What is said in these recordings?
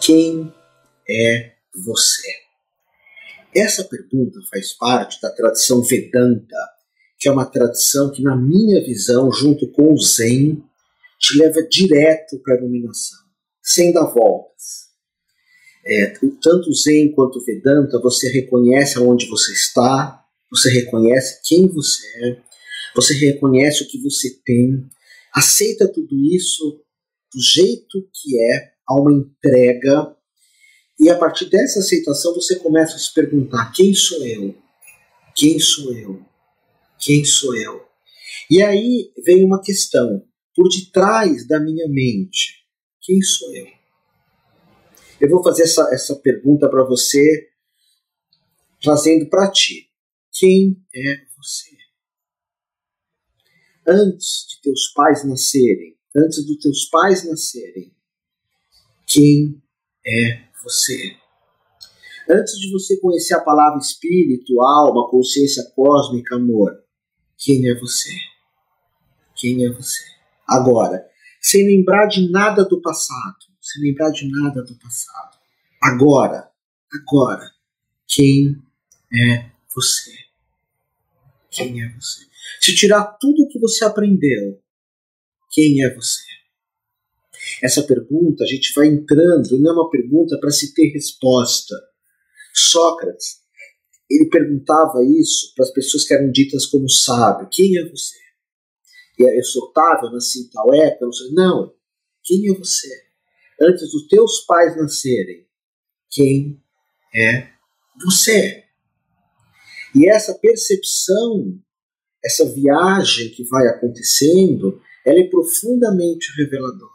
Quem é você? Essa pergunta faz parte da tradição Vedanta, que é uma tradição que, na minha visão, junto com o Zen, te leva direto para a iluminação, sem dar voltas. Tanto o Zen quanto o Vedanta, você reconhece aonde você está, você reconhece quem você é, você reconhece o que você tem, aceita tudo isso do jeito que é, há uma entrega, e a partir dessa aceitação você começa a se perguntar: quem sou eu? Quem sou eu? Quem sou eu? E aí vem uma questão, por detrás da minha mente: quem sou eu? Eu vou fazer essa pergunta para você, trazendo para ti: quem é você? Antes de teus pais nascerem, quem é você? Antes de você conhecer a palavra espírito, alma, consciência cósmica, amor, quem é você? Quem é você? Agora, sem lembrar de nada do passado, agora, quem é você? Quem é você? Se tirar tudo o que você aprendeu, quem é você? Essa pergunta, a gente vai entrando, não é uma pergunta para se ter resposta. Sócrates, ele perguntava isso para as pessoas que eram ditas como sábio: quem é você? E eu sou Otávio, eu nasci em tal época, não. Quem é você? Antes dos teus pais nascerem, quem é você? E essa percepção, essa viagem que vai acontecendo, ela é profundamente reveladora.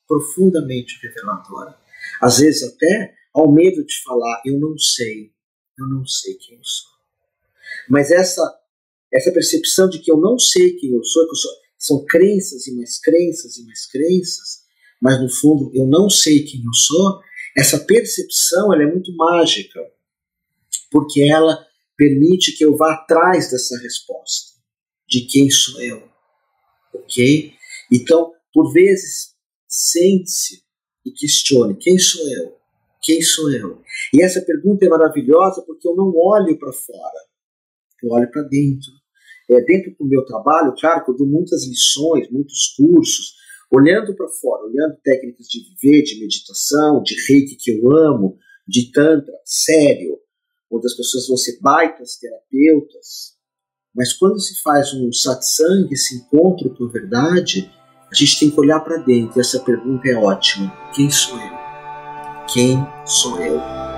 Às vezes até ao medo de falar: eu não sei quem eu sou. Mas essa percepção de que eu não sei quem eu sou, são crenças e mais crenças e mais crenças, mas no fundo eu não sei quem eu sou, essa percepção ela é muito mágica, porque ela permite que eu vá atrás dessa resposta, de quem sou eu, ok? Então, por vezes, sente-se e questione: quem sou eu? Quem sou eu? E essa pergunta é maravilhosa porque eu não olho para fora, eu olho para dentro. Dentro do meu trabalho, claro que eu dou muitas lições, muitos cursos, olhando para fora, olhando técnicas de viver, de meditação, de reiki que eu amo, de tantra, sério, onde as pessoas vão ser baitas terapeutas. Mas quando se faz um satsang, esse encontro com a verdade, a gente tem que olhar para dentro. E essa pergunta é ótima: quem sou eu? Quem sou eu?